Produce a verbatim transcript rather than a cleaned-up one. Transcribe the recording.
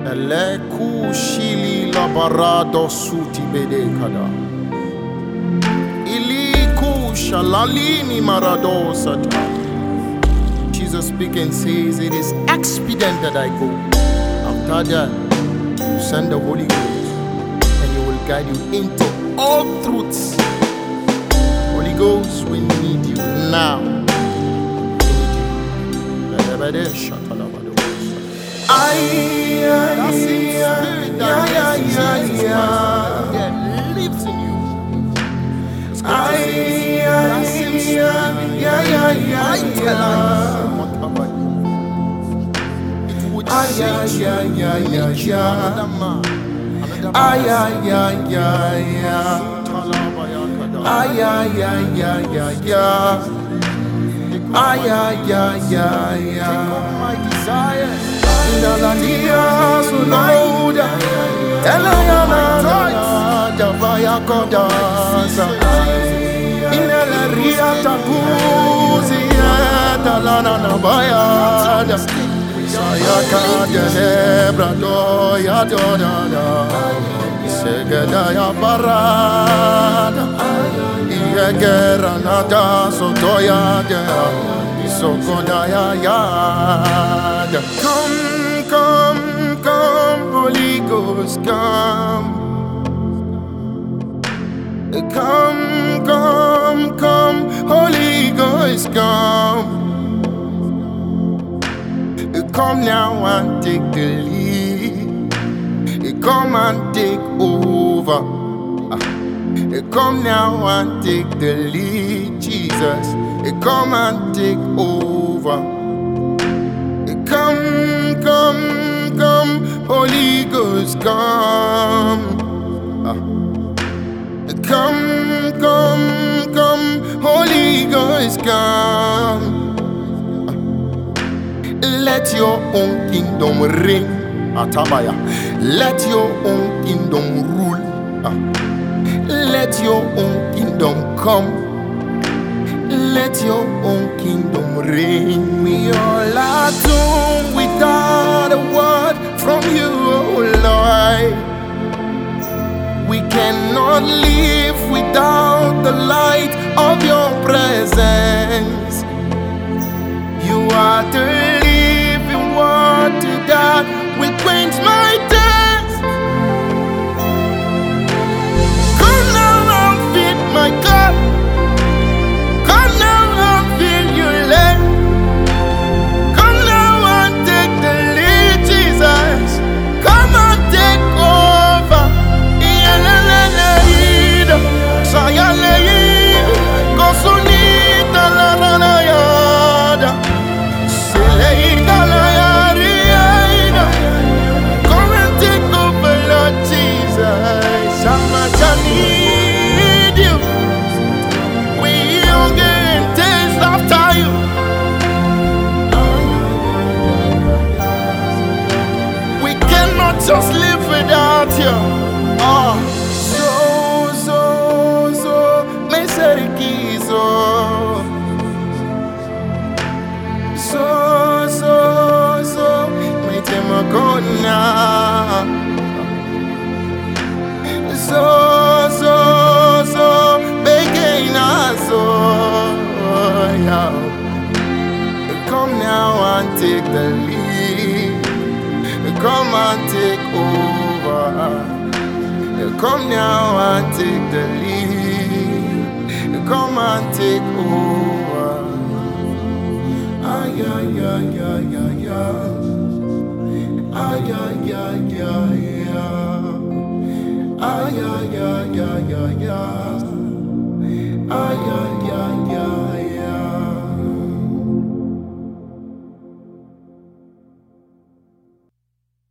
Eleku shili labarado suti bedekada. Iliku shalalini maradosata. Jesus speaking says, it is expedient that I go. After that, you send the Holy Ghost, and He will guide you into all truths. Holy Ghost, we need you now. We need you. I, that same spirit that lives in you. I, that same spirit, it would change you, make you another man, another man. Inalalia suloda, Elayana Javaya Kodasa, Inalaria Takuzi, Talana Nabaya, Sayaka Debra Doya Dodada, Segadaya Parada, Iageranada Sotoya, Sokodaya Yada. Come, come, come, Holy Ghost, come. Come, come, come, Holy Ghost, come. Come now and take the lead. Come and take over. Come now and take the lead, Jesus. Come and take over. Come, come, come, Holy Ghost, come. Ah. Come, come, come, Holy Ghost, come. Ah. Let your own kingdom reign, Atabaya. Let your own kingdom rule. Ah. Let your own kingdom come. Let your own kingdom reign. We all are doomed without a word from you, oh Lord. We cannot live without the light of your presence. You are the living water that will quench my thirst. Come now and feed my cup. Just live without you. Oh, so, so, so, me serikizo. So, so, so, me temakona. So, so, so, begaina so. Yeah. Come now and take the lead. Come and take over. Come now and take the lead. Come and take over. Ay, ay, ay, ay, ay, ay. Ay, ay, ay, ay, ay. Ay, ay, ay, ay, ay, ay. Ay, ay.